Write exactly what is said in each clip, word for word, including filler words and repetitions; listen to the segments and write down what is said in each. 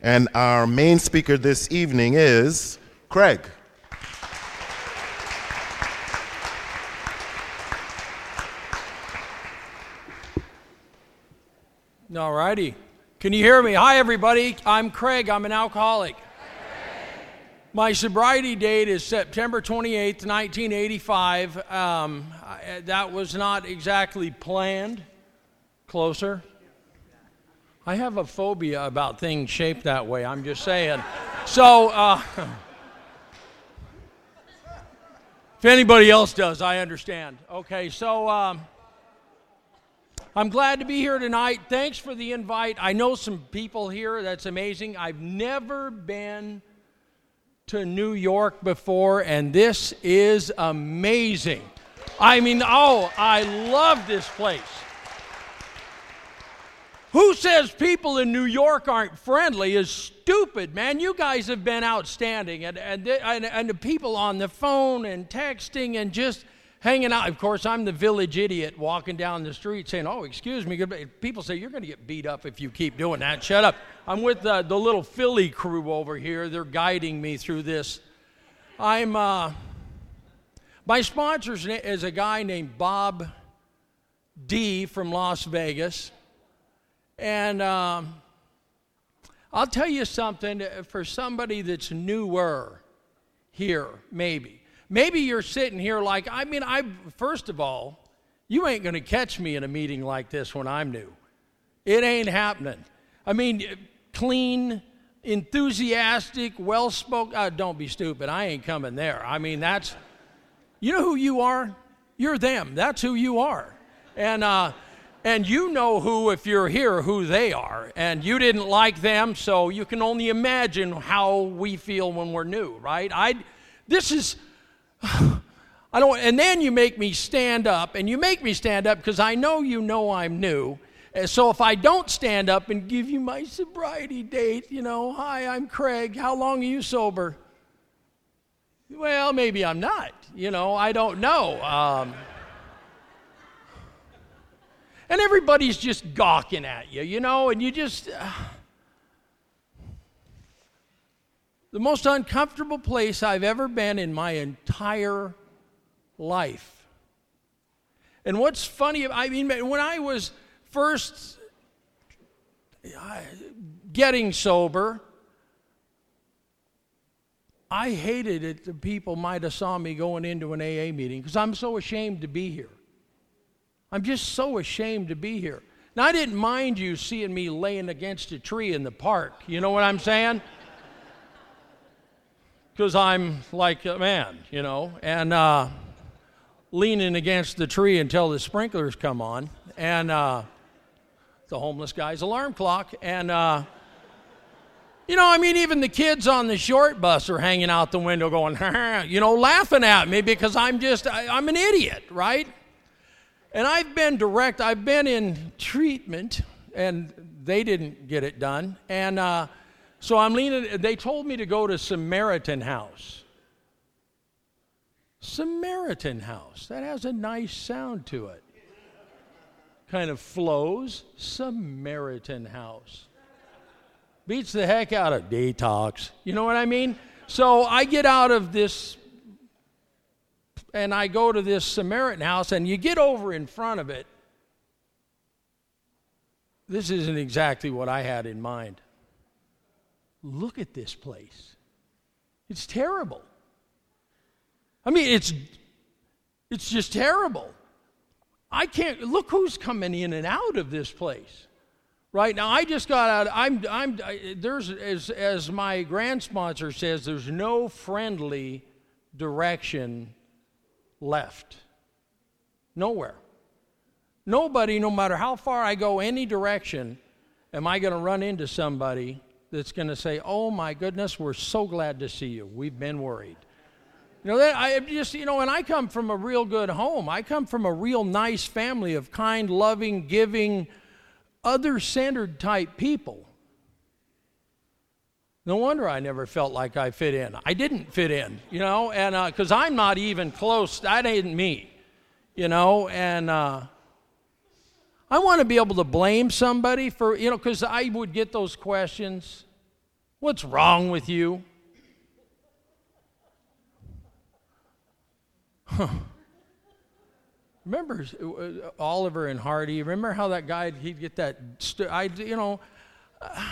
And our main speaker this evening is Craig. All righty. Can you hear me? Hi, everybody. I'm Craig. I'm an alcoholic. My sobriety date is September twenty-eighth, nineteen eighty-five. Um, I, that was not exactly planned. Closer. I have a phobia about things shaped that way, I'm just saying. So, uh, if anybody else does, I understand. Okay, so um, I'm glad to be here tonight. Thanks for the invite. I know some people here. That's amazing. I've never been to New York before, and this is amazing. I mean, oh, I love this place. Who says people in New York aren't friendly is stupid, man. You guys have been outstanding. And, and, and, and the people on the phone and texting and just hanging out. Of course, I'm the village idiot walking down the street saying, oh, excuse me. People say, you're going to get beat up if you keep doing that. Shut up. I'm with the, the little Philly crew over here. They're guiding me through this. I'm, uh, my sponsor is a guy named Bob D. from Las Vegas. And um, I'll tell you something, for somebody that's newer here, maybe. Maybe you're sitting here like, I mean, I first of all, you ain't going to catch me in a meeting like this when I'm new. It ain't happening. I mean, clean, enthusiastic, well-spoken. Uh, don't be stupid. I ain't coming there. I mean, that's, you know who you are? You're them. That's who you are. And, uh, And you know who, if you're here, who they are. And you didn't like them, so you can only imagine how we feel when we're new, right? I, this is, I don't, and then you make me stand up, and you make me stand up because I know you know I'm new. And so if I don't stand up and give you my sobriety date, you know, hi, I'm Craig. How long are you sober? Well, maybe I'm not. You know, I don't know. Um, And everybody's just gawking at you, you know, and you just... Uh, the most uncomfortable place I've ever been in my entire life. And what's funny, I mean, when I was first uh, getting sober, I hated it that people might have saw me going into an A A meeting because I'm so ashamed to be here. I'm just so ashamed to be here. Now, I didn't mind you seeing me laying against a tree in the park. You know what I'm saying? Because I'm like a man, you know, and uh, leaning against the tree until the sprinklers come on, and uh, the homeless guy's alarm clock. And, uh, you know, I mean, even the kids on the short bus are hanging out the window going, you know, laughing at me because I'm just, I, I'm an idiot, right? And I've been direct, I've been in treatment, and they didn't get it done. And uh, so I'm leaning, they told me to go to Samaritan House. Samaritan House, that has a nice sound to it. Kind of flows. Samaritan House. Beats the heck out of detox. You know what I mean? So I get out of this and I go to this Samaritan House, and you get over in front of it. This isn't exactly what I had in mind. Look at this place. It's terrible. I mean, it's it's just terrible. I can't, look who's coming in and out of this place. Right now, I just got out, I'm, I'm, I, there's, as, as my grand sponsor says, there's no friendly direction left. Nowhere. Nobody, no matter how far I go any direction, am I going to run into somebody that's going to say, oh my goodness, we're so glad to see you. We've been worried. You know, that I just, you know, and I come from a real good home. I come from a real nice family of kind, loving, giving, other-centered type people. No wonder I never felt like I fit in. I didn't fit in, you know, and because uh, I'm not even close. That ain't me, you know, and uh, I want to be able to blame somebody for, you know, because I would get those questions. What's wrong with you? Huh. Remember uh, Oliver and Hardy? Remember how that guy, he'd get that, st- I, you know, uh,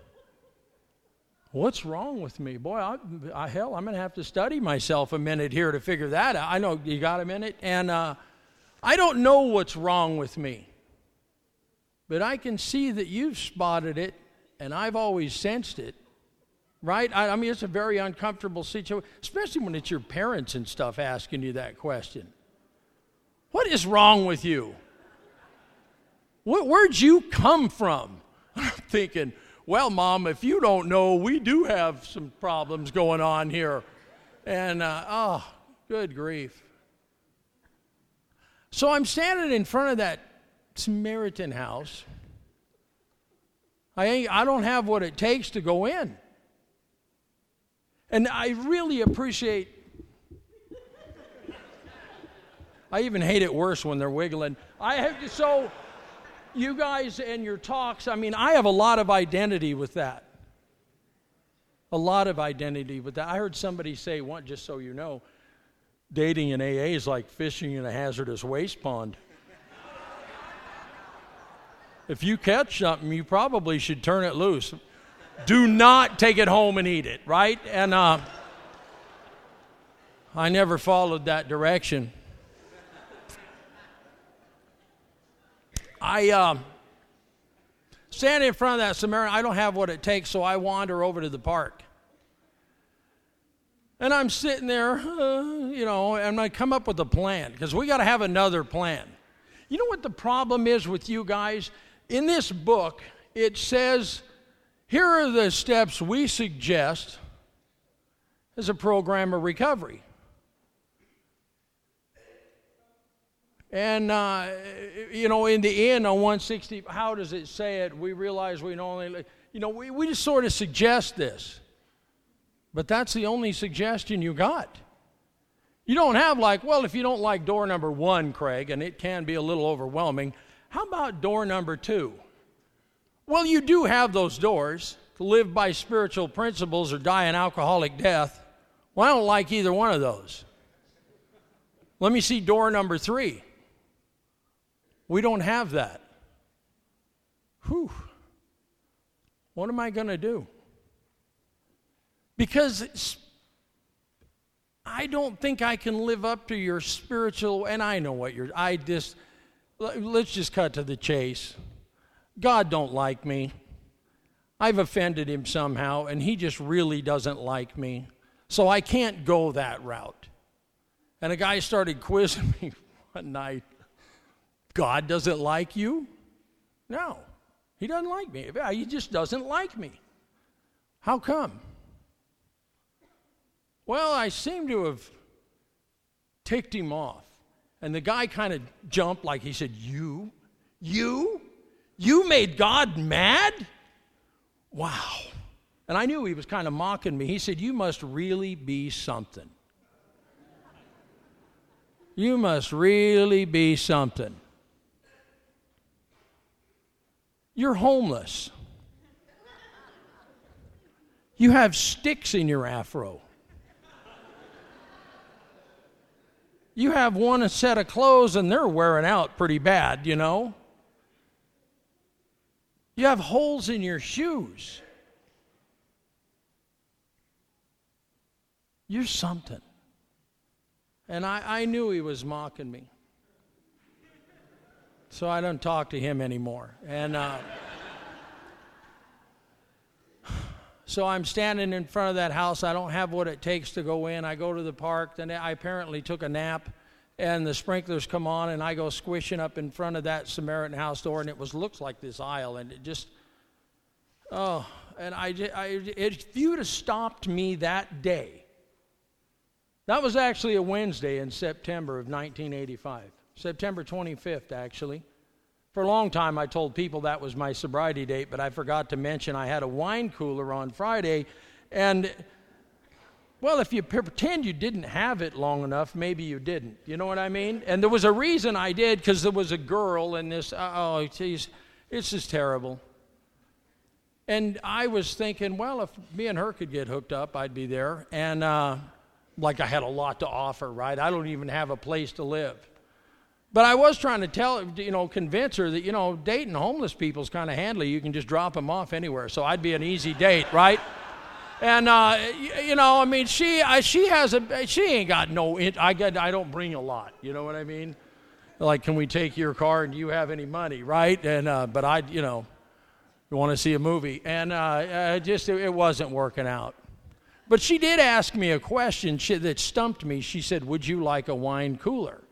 what's wrong with me? Boy, I, I, hell, I'm going to have to study myself a minute here to figure that out. I know you got a minute. And uh, I don't know what's wrong with me. But I can see that you've spotted it, and I've always sensed it. Right? I, I mean, it's a very uncomfortable situation, especially when it's your parents and stuff asking you that question. What is wrong with you? Where, where'd you come from? I'm thinking, well, Mom, if you don't know, we do have some problems going on here. And, uh, oh, good grief. So I'm standing in front of that Samaritan house. I ain't, I don't have what it takes to go in. And I really appreciate, I even hate it worse when they're wiggling. I have to, so you guys and your talks, I mean, I have a lot of identity with that. A lot of identity with that. I heard somebody say, one, just so you know, dating in A A is like fishing in a hazardous waste pond. If you catch something, you probably should turn it loose. Do not take it home and eat it, right? And uh, I never followed that direction. I uh, stand in front of that Samaritan. I don't have what it takes, so I wander over to the park. And I'm sitting there, uh, you know, and I come up with a plan, because we got to have another plan. You know what the problem is with you guys? In this book, it says, here are the steps we suggest as a program of recovery. And, uh, you know, in the end on one sixty, how does it say it? We realize we only, you know, we, we just sort of suggest this. But that's the only suggestion you got. You don't have like, well, if you don't like door number one, Craig, and it can be a little overwhelming, how about door number two? Well, you do have those doors, to live by spiritual principles or die an alcoholic death. Well, I don't like either one of those. Let me see door number three. We don't have that. Whew. What am I going to do? Because I don't think I can live up to your spiritual, and I know what you're, I just, let's just cut to the chase. God don't like me. I've offended him somehow, and he just really doesn't like me. So I can't go that route. And a guy started quizzing me one night. God doesn't like you? No, he doesn't like me. He just doesn't like me. How come? Well, I seem to have ticked him off. And the guy kind of jumped like he said, you? You? You made God mad? Wow. And I knew he was kind of mocking me. He said, you must really be something. You must really be something. You're homeless. You have sticks in your afro. You have one set of clothes and they're wearing out pretty bad, you know. You have holes in your shoes. You're something. And I, I knew he was mocking me. So I don't talk to him anymore. And uh, so I'm standing in front of that house. I don't have what it takes to go in. I go to the park. Then I apparently took a nap. And the sprinklers come on, and I go squishing up in front of that Samaritan house door, and it was looks like this aisle, and it just, oh, and I, I if you'd have stopped me that day, that was actually a Wednesday in September of nineteen eighty-five, September twenty-fifth, actually. For a long time, I told people that was my sobriety date, but I forgot to mention I had a wine cooler on Friday, and well, if you pretend you didn't have it long enough, maybe you didn't. You know what I mean? And there was a reason I did, because there was a girl in this, oh, geez, it's just terrible. And I was thinking, well, if me and her could get hooked up, I'd be there. And uh, like I had a lot to offer, right? I don't even have a place to live. But I was trying to tell, you know, convince her that, you know, dating homeless people is kind of handy. You can just drop them off anywhere. So I'd be an easy date, right? And, uh, you know, I mean, she I, she has a, she ain't got no, I, get, I don't bring a lot, you know what I mean? Like, can we take your car and do you have any money, right? And, uh, but I, you know, want to see a movie. And uh, uh, just, it, it wasn't working out. But she did ask me a question she, that stumped me. She said, would you like a wine cooler?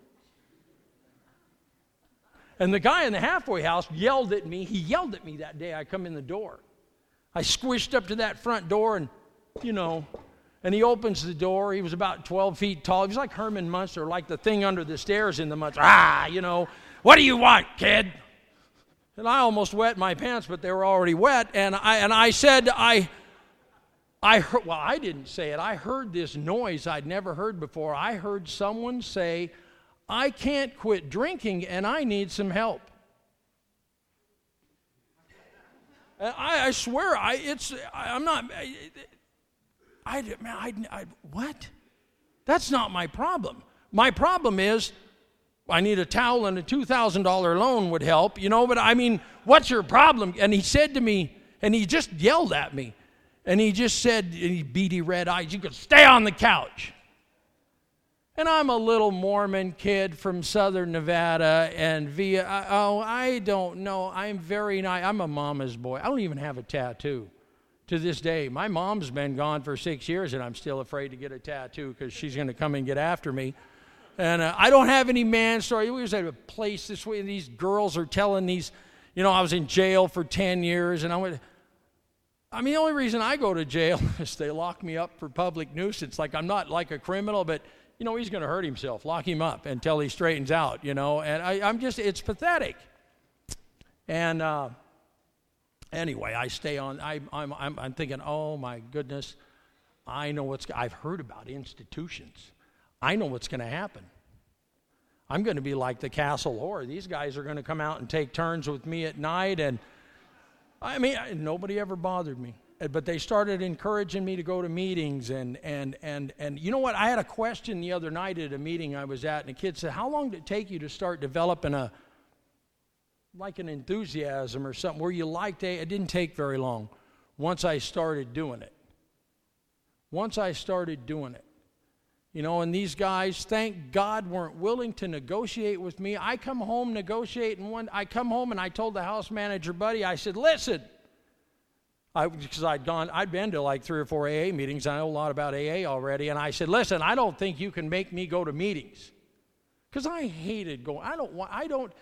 And the guy in the halfway house yelled at me. He yelled at me that day I come in the door. I squished up to that front door and, you know, and he opens the door. He was about twelve feet tall. He was like Herman Munster, like the thing under the stairs in the Munster. Ah, you know, what do you want, kid? And I almost wet my pants, but they were already wet. And I and I said, I, I heard, well, I didn't say it. I heard this noise I'd never heard before. I heard someone say, I can't quit drinking and I need some help. And I, I swear, I it's I, I'm not. I, I, man, I, I what? That's not my problem. My problem is I need a towel and a two thousand dollars loan would help, you know. But I mean, what's your problem? And he said to me, and he just yelled at me, and he just said, and he beady red eyes, you could stay on the couch. And I'm a little Mormon kid from southern Nevada, and via, oh, I don't know. I'm very nice. I'm a mama's boy. I don't even have a tattoo to this day. My mom's been gone for six years, and I'm still afraid to get a tattoo because she's going to come and get after me. And uh, I don't have any man story. We was at a place this way, and these girls are telling these, you know, I was in jail for ten years, and I went, I mean, the only reason I go to jail is they lock me up for public nuisance. Like, I'm not like a criminal, but you know, he's going to hurt himself. Lock him up until he straightens out, you know. And I, I'm just, it's pathetic. And uh, anyway, I stay on, I, I'm, I'm, I'm thinking, oh, my goodness, I know what's, I've heard about institutions. I know what's going to happen. I'm going to be like the Castle Whore. These guys are going to come out and take turns with me at night. And, I mean, I, nobody ever bothered me. But they started encouraging me to go to meetings, and, and, and, and you know what? I had a question the other night at a meeting I was at, and a kid said, how long did it take you to start developing a, like an enthusiasm or something where you liked it? It didn't take very long once I started doing it. Once I started doing it. You know, and these guys, thank God, weren't willing to negotiate with me. I come home, negotiate, and one, I come home and I told the house manager, buddy, I said, listen, because I'd gone, I'd been to like three or four A A meetings. I know a lot about A A already. And I said, listen, I don't think you can make me go to meetings. Because I hated going, I don't want, I don't,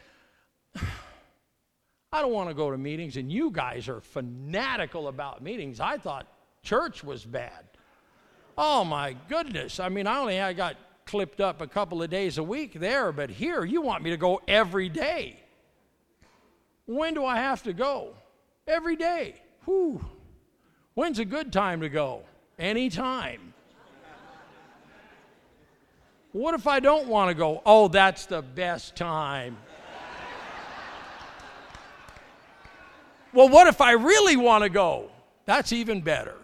I don't want to go to meetings. And you guys are fanatical about meetings. I thought church was bad. Oh my goodness. I mean, I only I got clipped up a couple of days a week there, but here you want me to go every day. When do I have to go? Every day. Whew. When's a good time to go? Anytime. What if I don't want to go? Oh, that's the best time. Well, what if I really want to go? That's even better.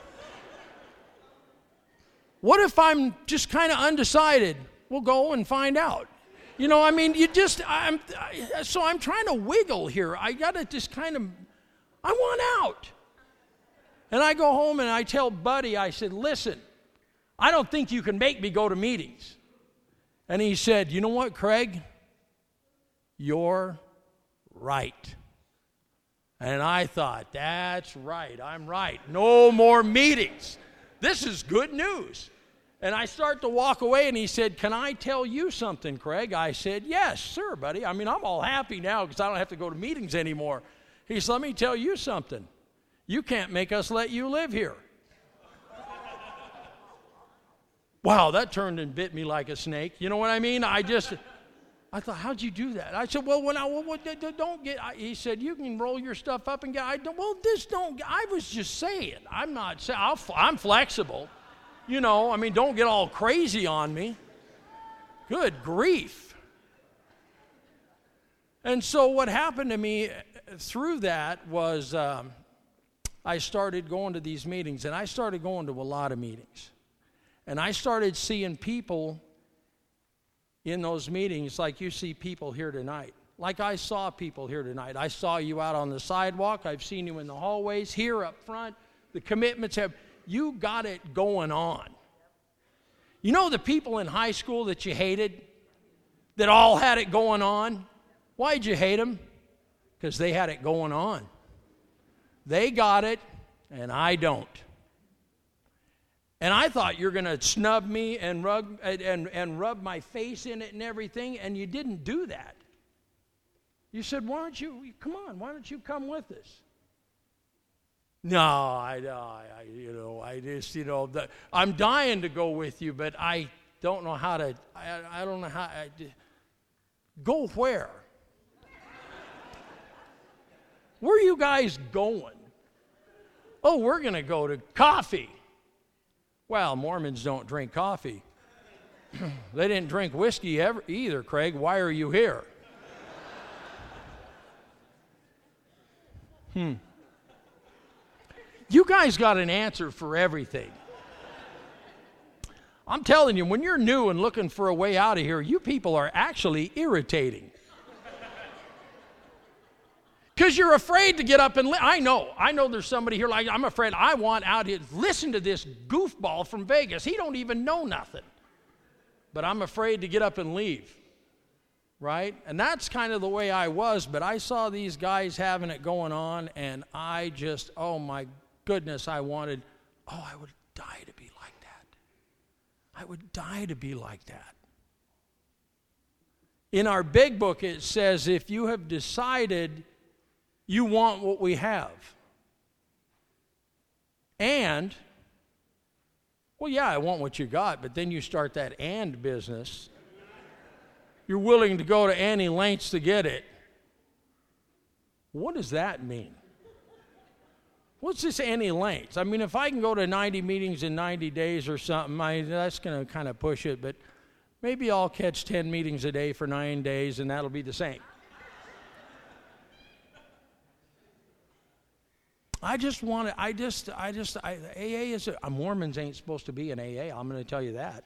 What if I'm just kind of undecided? We'll go and find out. You know, I mean, you just, I'm, I, so I'm trying to wiggle here. I got to just kind of, I want out. And I go home and I tell Buddy, I said, listen, I don't think you can make me go to meetings. And he said, you know what, Craig? You're right. And I thought, that's right, I'm right. No more meetings. This is good news. And I start to walk away, and he said, can I tell you something, Craig? I said, yes, sir, buddy. I mean, I'm all happy now because I don't have to go to meetings anymore. He said, let me tell you something. You can't make us let you live here. Wow, that turned and bit me like a snake. You know what I mean? I just, I thought, how'd you do that? I said, well, when I, well, don't get, I, he said, you can roll your stuff up and get, I don't, well, this don't, I was just saying, I'm not saying, I'll, I'm flexible. You know, I mean, don't get all crazy on me. Good grief. And so what happened to me through that was um, I started going to these meetings, and I started going to a lot of meetings. And I started seeing people in those meetings like you see people here tonight. Like I saw people here tonight. I saw you out on the sidewalk. I've seen you in the hallways, here up front. The commitments have, you got it going on. You know the people in high school that you hated, that all had it going on? Why'd you hate them? Because they had it going on. They got it, and I don't. And I thought you were going to snub me and rub, and, and rub my face in it and everything, and you didn't do that. You said, why don't you, come on, why don't you come with us? No, I, I you know, I just, you know, the, I'm dying to go with you, but I don't know how to, I, I don't know how, I, go where? Where are you guys going? Oh, we're going to go to coffee. Well, Mormons don't drink coffee. They didn't drink whiskey ever either, Craig. Why are you here? Hmm. You guys got an answer for everything. I'm telling you, when you're new and looking for a way out of here, you people are actually irritating. Because you're afraid to get up and li- I know. I know there's somebody here like, I'm afraid I want out here. Listen to this goofball from Vegas. He don't even know nothing. But I'm afraid to get up and leave. Right? And that's kind of the way I was. But I saw these guys having it going on. And I just, oh my goodness, I wanted, oh, I would die to be like that. I would die to be like that. In our big book, it says, if you have decided you want what we have. And, well, yeah, I want what you got, but then you start that and business. You're willing to go to any lengths to get it. What does that mean? What's this any lengths? I mean, if I can go to ninety meetings in ninety days or something, I, that's going to kind of push it, but maybe I'll catch ten meetings a day for nine days, and that'll be the same. I just want to, I just, I just, I, A A is, a, Mormons ain't supposed to be in A A. I'm going to tell you that.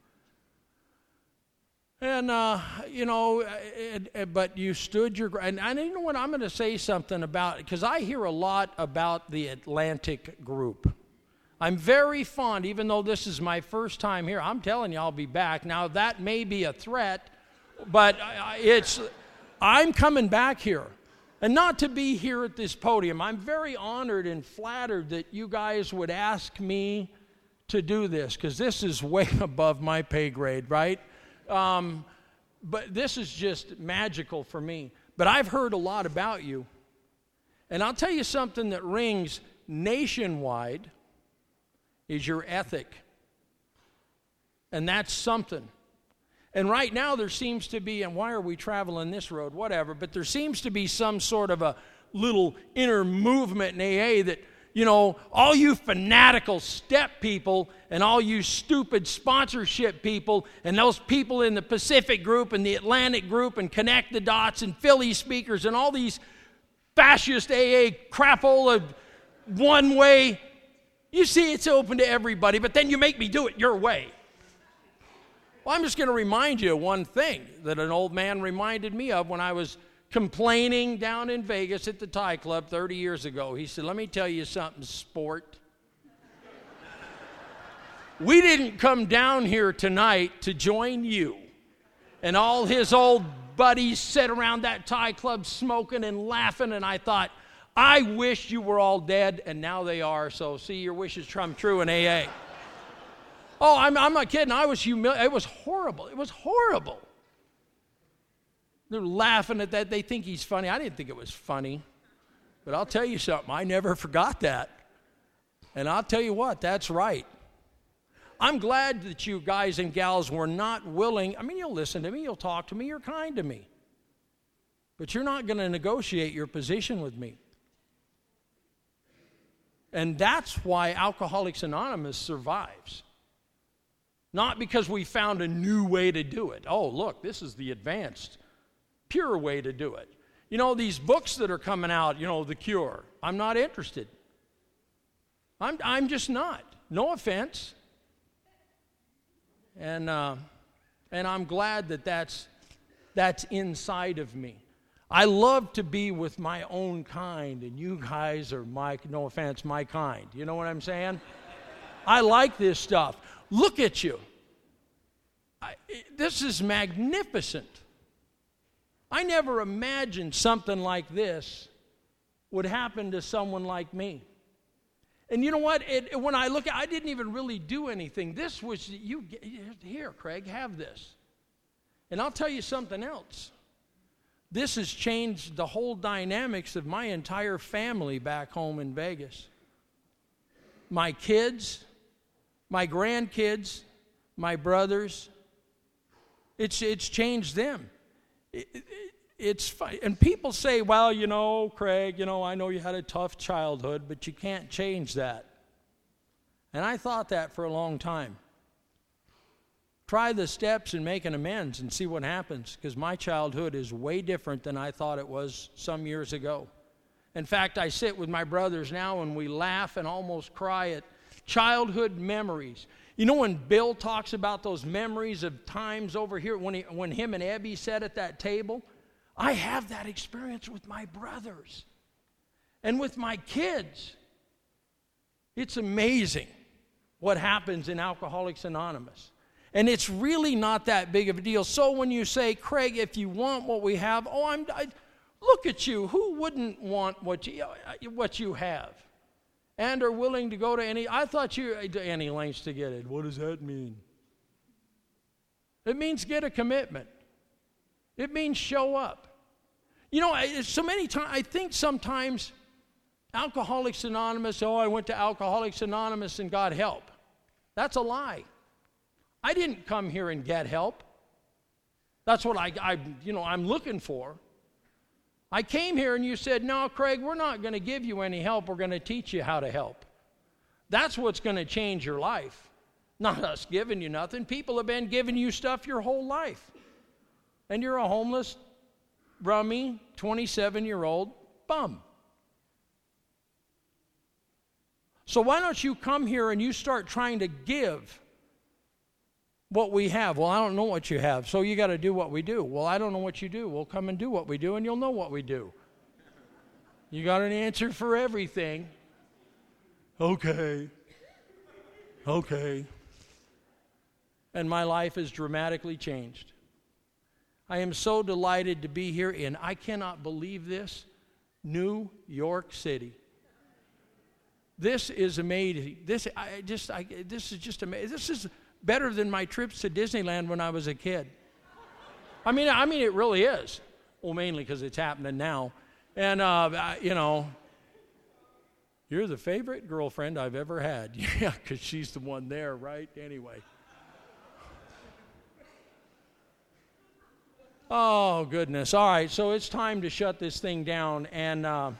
And, uh, you know, it, it, but you stood your ground. And you know what, I'm going to say something about, because I hear a lot about the Atlantic group. I'm very fond, even though this is my first time here, I'm telling you I'll be back. Now, that may be a threat, but it's, I'm coming back here. And not to be here at this podium. I'm very honored and flattered that you guys would ask me to do this, because this is way above my pay grade, right? Um, but this is just magical for me. But I've heard a lot about you. And I'll tell you something that rings nationwide is your ethic. And that's something. And right now there seems to be, and why are we traveling this road, whatever, but there seems to be some sort of a little inner movement in A A that, you know, all you fanatical step people and all you stupid sponsorship people and those people in the Pacific group and the Atlantic group and Connect the Dots and Philly speakers and all these fascist A A crapola one way, you see it's open to everybody, but then you make me do it your way. Well, I'm just going to remind you of one thing that an old man reminded me of when I was complaining down in Vegas at the Thai Club thirty years ago. He said, let me tell you something, sport. We didn't come down here tonight to join you. And all his old buddies sat around that Thai Club smoking and laughing, and I thought, I wish you were all dead, and now they are, so see, your wishes come true in A A. Oh, I'm, I'm not kidding. I was humiliated. It was horrible. It was horrible. They're laughing at that. They think he's funny. I didn't think it was funny. But I'll tell you something. I never forgot that. And I'll tell you what, that's right. I'm glad that you guys and gals were not willing. I mean, you'll listen to me. You'll talk to me. You're kind to me. But you're not going to negotiate your position with me. And that's why Alcoholics Anonymous survives. Not because we found a new way to do it. Oh, look, this is the advanced, pure way to do it. You know, these books that are coming out, you know, The Cure, I'm not interested. I'm, I'm just not. No offense. And, uh, and I'm glad that that's, that's inside of me. I love to be with my own kind, and you guys are my, no offense, my kind. You know what I'm saying? I like this stuff. Look at you. I, this is magnificent. I never imagined something like this would happen to someone like me. And you know what? It, when I look at I didn't even really do anything. This was, you here, Craig, have this. And I'll tell you something else. This has changed the whole dynamics of my entire family back home in Vegas. My kids, my grandkids, my brothers, it's, it's changed them. It, it, it's fun. And people say, well, you know, Craig, you know, I know you had a tough childhood, but you can't change that. And I thought that for a long time. Try the steps and make an amends and see what happens, because my childhood is way different than I thought it was some years ago. In fact, I sit with my brothers now and we laugh and almost cry at childhood memories. You know, when Bill talks about those memories of times over here, when, he, when him and Abby sat at that table, I have that experience with my brothers and with my kids. It's amazing what happens in Alcoholics Anonymous. And it's really not that big of a deal. So when you say, Craig, if you want what we have, oh, I'm, I, look at you. Who wouldn't want what you, what you have? And are willing to go to any, I thought you, any lengths to get it. What does that mean? It means get a commitment. It means show up. You know, so many times, I think sometimes Alcoholics Anonymous, oh, I went to Alcoholics Anonymous and got help. That's a lie. I didn't come here and get help. That's what I, I, you know, I'm looking for. I came here and you said, no, Craig, we're not going to give you any help. We're going to teach you how to help. That's what's going to change your life. Not us giving you nothing. People have been giving you stuff your whole life. And you're a homeless, rummy, twenty-seven-year-old bum. So why don't you come here and you start trying to give what we have? Well, I don't know what you have, so you got to do what we do. Well, I don't know what you do. Well, come and do what we do, and you'll know what we do. You got an answer for everything. Okay. Okay. And my life has dramatically changed. I am so delighted to be here in, I cannot believe this, New York City. This is amazing. This I just I, this is just amazing. This is better than my trips to Disneyland when I was a kid. I mean, I mean, it really is. Well, mainly because it's happening now. And, uh, you know, you're the favorite girlfriend I've ever had. Yeah, because she's the one there, right? Anyway. Oh, goodness. All right, so it's time to shut this thing down. And uh,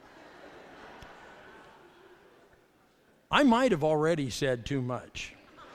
I might have already said too much.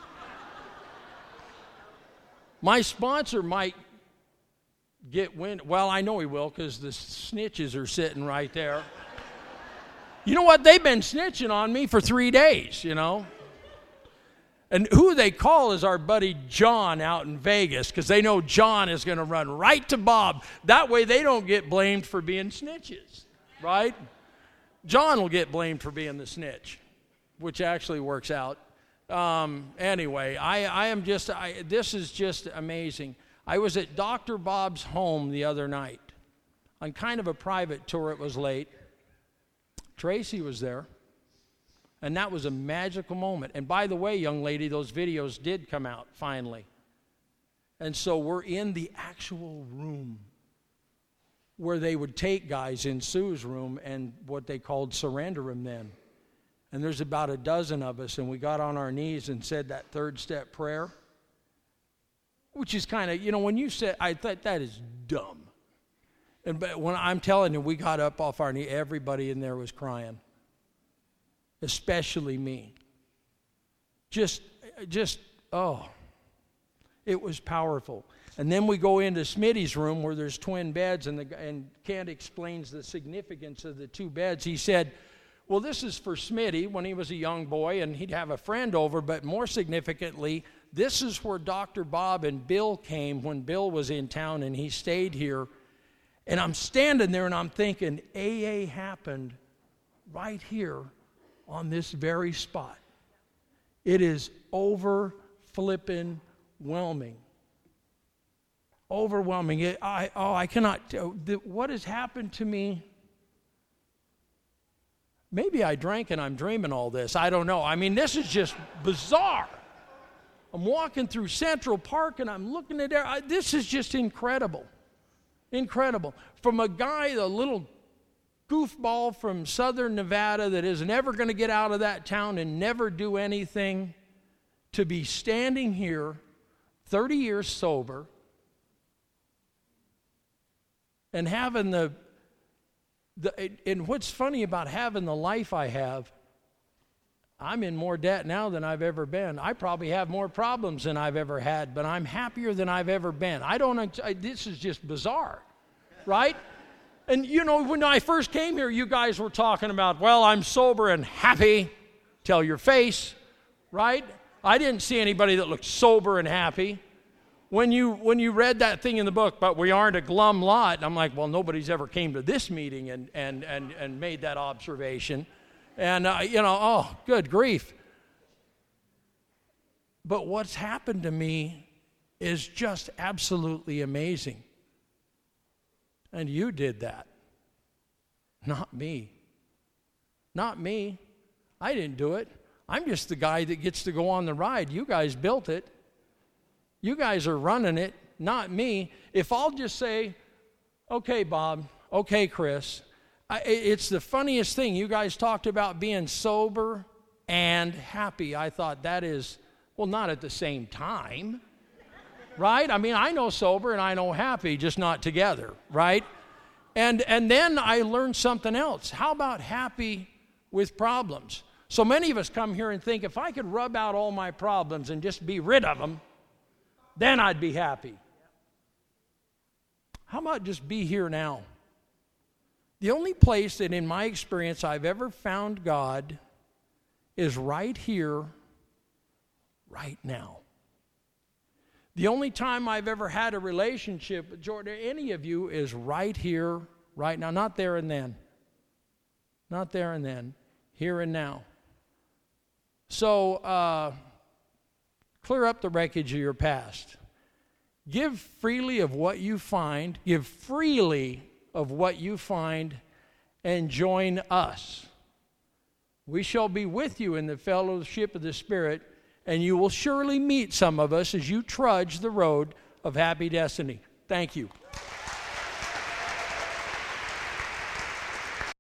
My sponsor might get wind. Well, I know he will because the snitches are sitting right there. You know what? They've been snitching on me for three days, you know. And who they call is our buddy John out in Vegas, because they know John is going to run right to Bob. That way they don't get blamed for being snitches, right? John will get blamed for being the snitch, which actually works out. Um, anyway, I, I am just, I, this is just amazing. I was at Doctor Bob's home the other night on kind of a private tour. It was late. Tracy was there, and that was a magical moment. And by the way, young lady, those videos did come out finally. And so we're in the actual room where they would take guys in Sue's room and what they called surrender them then. And there's about a dozen of us, and we got on our knees and said that third step prayer, which is kind of, you know, when you said, I thought that is dumb. And but when I'm telling you, we got up off our knee, everybody in there was crying, especially me. Just, just, oh, it was powerful. And then we go into Smitty's room where there's twin beds, and, the, and Kent explains the significance of the two beds. He said, Well, this is for Smitty when he was a young boy, and he'd have a friend over, but more significantly, this is where Doctor Bob and Bill came when Bill was in town, and he stayed here. And I'm standing there, and I'm thinking, A A happened right here on this very spot. It is over-flippin'-whelming. Overwhelming. It, I, oh, I cannot tell. What has happened to me? Maybe I drank and I'm dreaming all this. I don't know. I mean, this is just bizarre. I'm walking through Central Park and I'm looking at there. I, this is just incredible. Incredible. From a guy, a little goofball from southern Nevada that is never going to get out of that town and never do anything, to be standing here thirty years sober and having the, the and what's funny about having the life I have, I'm in more debt now than I've ever been. I probably have more problems than I've ever had, but I'm happier than I've ever been. I don't, I, this is just bizarre, right? And, you know, when I first came here, you guys were talking about, well, I'm sober and happy. Tell your face, right? I didn't see anybody that looked sober and happy. When you when you read that thing in the book, but we aren't a glum lot, I'm like, well, nobody's ever came to this meeting and and and, and made that observation. And, uh, you know, oh, good grief. But what's happened to me is just absolutely amazing. And you did that. Not me. Not me. I didn't do it. I'm just the guy that gets to go on the ride. You guys built it. You guys are running it, not me. If I'll just say, okay, Bob, okay, Chris, I, it's the funniest thing. You guys talked about being sober and happy. I thought that is, well, not at the same time. Right? I mean, I know sober and I know happy, just not together, right? And and then I learned something else. How about happy with problems? So many of us come here and think, if I could rub out all my problems and just be rid of them, then I'd be happy. How about just be here now? The only place that in my experience I've ever found God is right here, right now. The only time I've ever had a relationship with Jordan, any of you, is right here, right now. Not there and then. Not there and then. Here and now. So, uh, clear up the wreckage of your past. Give freely of what you find. Give freely of what you find and join us. We shall be with you in the fellowship of the Spirit, and you will surely meet some of us as you trudge the road of happy destiny. Thank you.